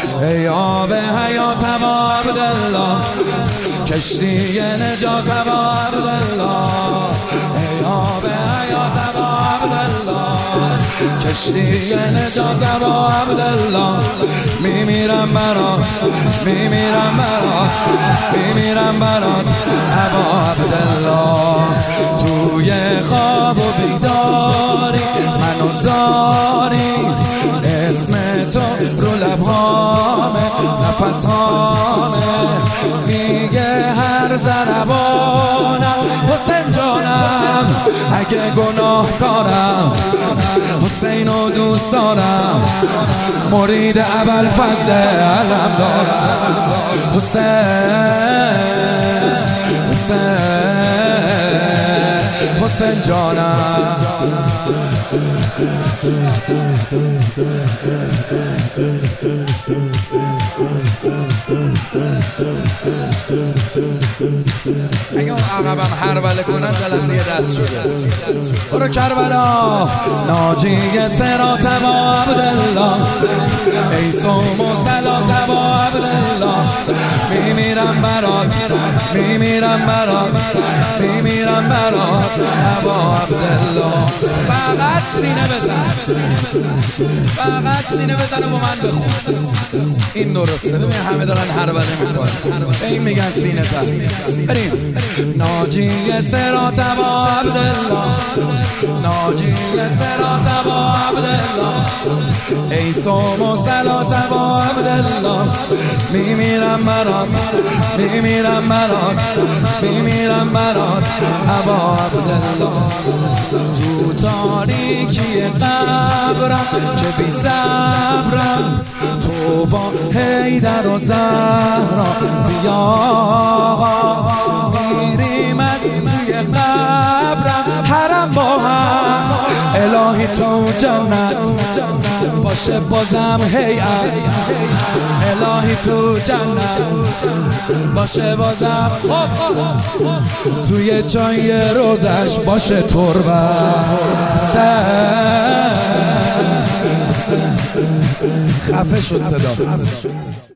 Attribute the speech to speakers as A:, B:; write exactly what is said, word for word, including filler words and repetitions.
A: ای آب حیات ابا عبدالله، کشتی نجات ابا عبدالله، ای آب حیات ابا عبدالله، کشتی نجات ابا عبدالله. میمیرم برات، میمیرم برات، میمیرم برات ابا عبدالله. توی خواب و بیداری منو زاری، اسم تو رو لبهامه نفسهامه، میگه هر ضربانم حسین جانم، اگه گناه کارم حسینو دوست دارم، مرید ابوالفضل علم دارم. حسین حسین حسین جانم. اگه اون عقبم هربله کنن جلسه دست شده. برو کربلا. ناجی صراط ابا عبدالله، ای صوم و صلات ابا عبدالله. میمیرم برات، میمیرم برات، میمیرم برات ابا عبدالله. فقط سینه بزن، فقط سینه بزن و با من بخون. این درسته. ببین همه دارن هربله میکنن، به این میگن سینه زن. بریم. ناجی صراط ابا عبدالله، ناجی صراط ابا عبدالله، ای صوم و صلات ابا عبدالله. میمیرم برات، میمیرم برات، میمیرم برات ابا عبدالله. تو تاریکی قبرم چه بی صبرم، تو با حیدر و زهرا بیا، میریم از توی قبرم حرم با هم. الهی تو جنت باشه بازم هیئت، الهی تو جنت باشه بازم. توی چای روزش باشه تربت. خفه شد صدا.